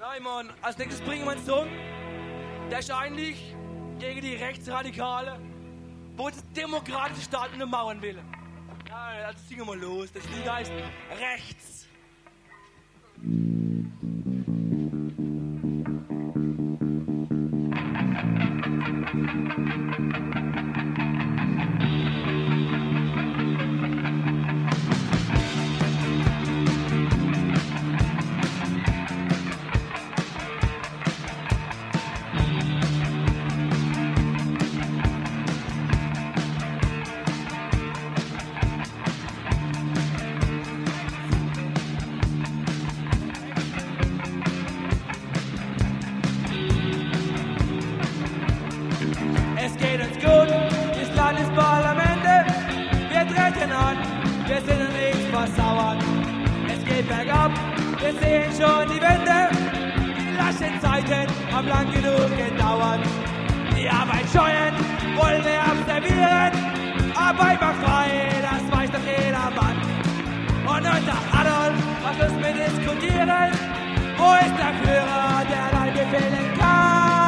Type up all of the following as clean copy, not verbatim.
Nein, Mann. Als nächstes bringen wir einen Song, der ist eigentlich gegen die Rechtsradikale, wo das demokratische Staat nur Mauern will. Ja, also singen wir los. Das Lied heißt Rechts. Es geht uns gut, das Landesparlamente, wir treten an, wir sind nicht versauert. Es geht bergab, wir sehen schon die Wende, die laschen Zeiten haben lang genug gedauert. Die Arbeit scheuen, wollen wir absolvieren, Arbeit macht frei, das weiß doch jeder Mann. Und unter Adolf, was Schluss mit diskutieren, wo ist der Führer, der allein befehlen kann?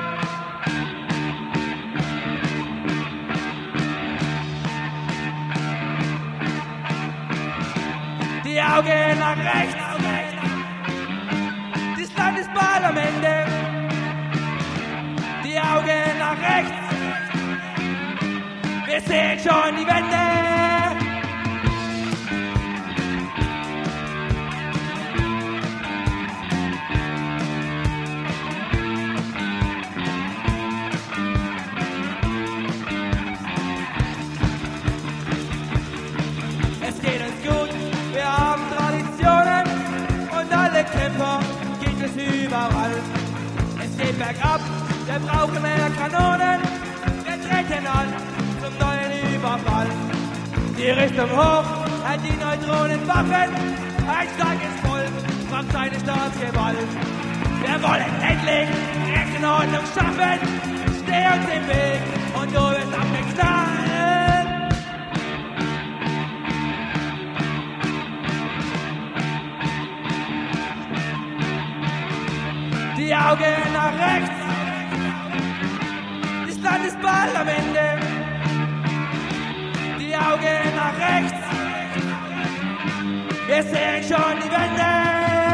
Die Augen nach rechts, das Landesparlamente. Die Augen nach rechts, wir sehen schon die Wende. Es geht uns gut, wir haben Traditionen und alle Kämpfer gibt es überall. Es geht bergab, wir brauchen mehr Kanonen, wir treten an zum neuen Überfall. Die Rüstung hoch, hat die Neutronenwaffen, ein starkes Volk braucht seine Staatsgewalt. Wir wollen endlich Recht und Ordnung schaffen, steh uns im Weg und du wirst abgeknallt. Die Augen nach rechts, das Landesparlamente. Die Augen nach rechts, wir sehen schon die Wende.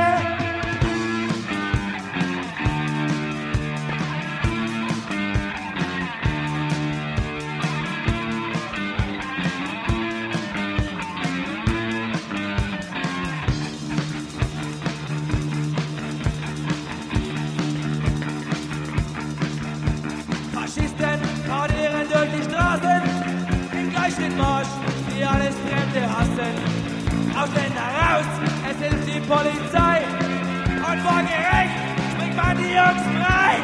Faschisten paradieren durch die Straßen, im gleichen Marsch, die alles Fremde hassen. Ausländer raus, es hilft die Polizei, und vor Gericht bringt man die Jungs frei.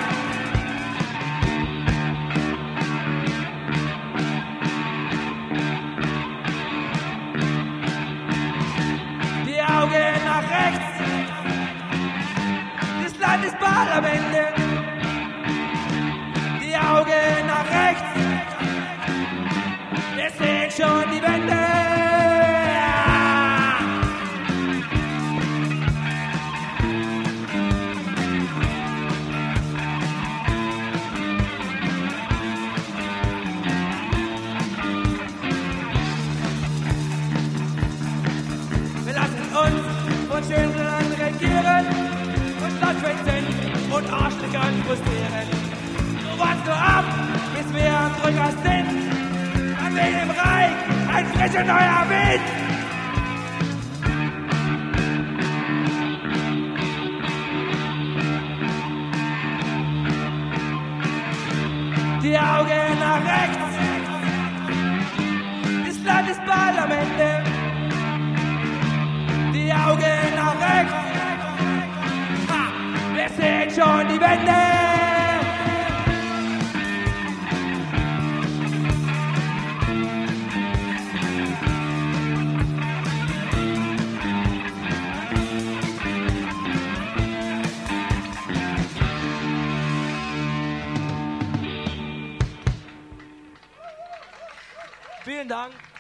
Die Augen nach rechts, das Landesparlamente. Die Augen nach rechts, wir sehen schon die Wende. Wir lassen uns von Schönland regieren und Landschwänzen und Arschlöchern frustrieren. Warte nur ab, bis wir am Drücker sind. An weht im Reich ein frischer neuer Wind. Die Augen nach rechts, das Landesparlamente. Die Augen nach rechts, ha, wir sehen schon die Wende. Vielen Dank.